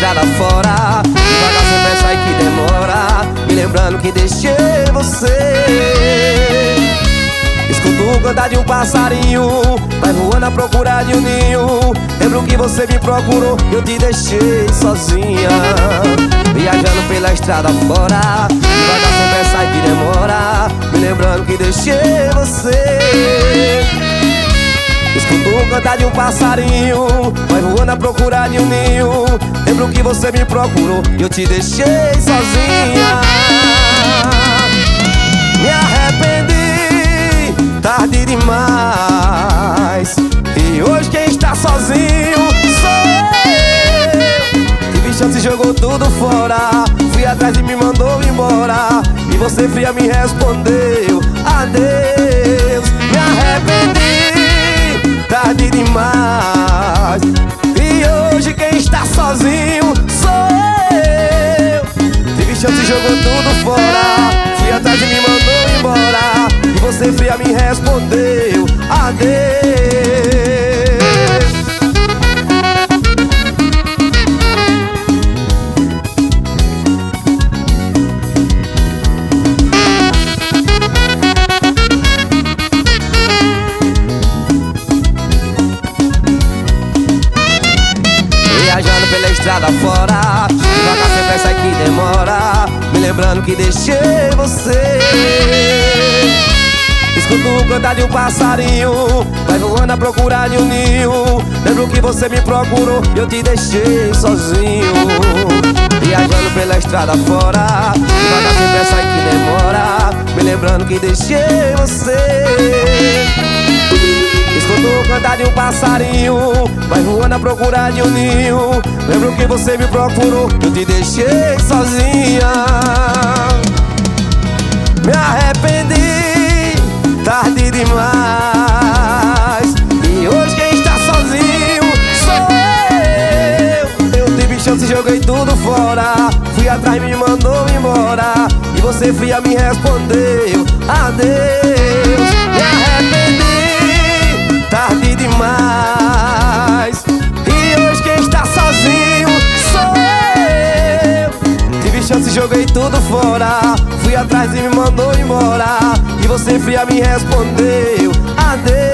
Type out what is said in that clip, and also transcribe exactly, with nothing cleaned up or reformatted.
estrada fora, devagar sem pressa e que demora, me lembrando que deixei você. Escuto o cantar de um passarinho, vai voando à procura de um ninho. Lembro que você me procurou, eu te deixei sozinha. Viajando pela estrada fora, devagar sem pressa e que demora, me lembrando que deixei você. Escuto o cantar de um passarinho, vai voando à procura de um ninho. Lembro que você me procurou, eu te deixei sozinha. Me arrependi, tarde demais, e hoje quem está sozinho sou eu. Tive chance e jogou tudo fora, fui atrás e me mandou embora, e você fria me respondeu adeus. Me arrependi, tarde demais, e hoje quem está sozinho sou eu. Tive chance e jogou tudo fora, fui atrás e me mandou embora, e você fria me respondeu adeus. Viajando pela estrada fora, devagar sem pressa que demora, me lembrando que deixei você. Escuto o cantar de um passarinho, vai voando à procura de um ninho. Lembro que você me procurou, eu te deixei sozinho. Viajando pela estrada fora, devagar sem pressa que demora, me lembrando que deixei você. Escuto o cantar de um passarinho, vai voando à procura de um ninho. Lembro que você me procurou, eu te deixei sozinha. Me arrependi, tarde demais, e hoje quem está sozinho sou eu. Eu tive chance e joguei tudo fora, fui atrás e me mandou embora, e você fria me respondeu adeus. Me arrependi, tarde demais, e hoje quem está sozinho sou eu. Tive chance e joguei tudo fora, fui atrás e me mandou embora, e você fria me respondeu adeus.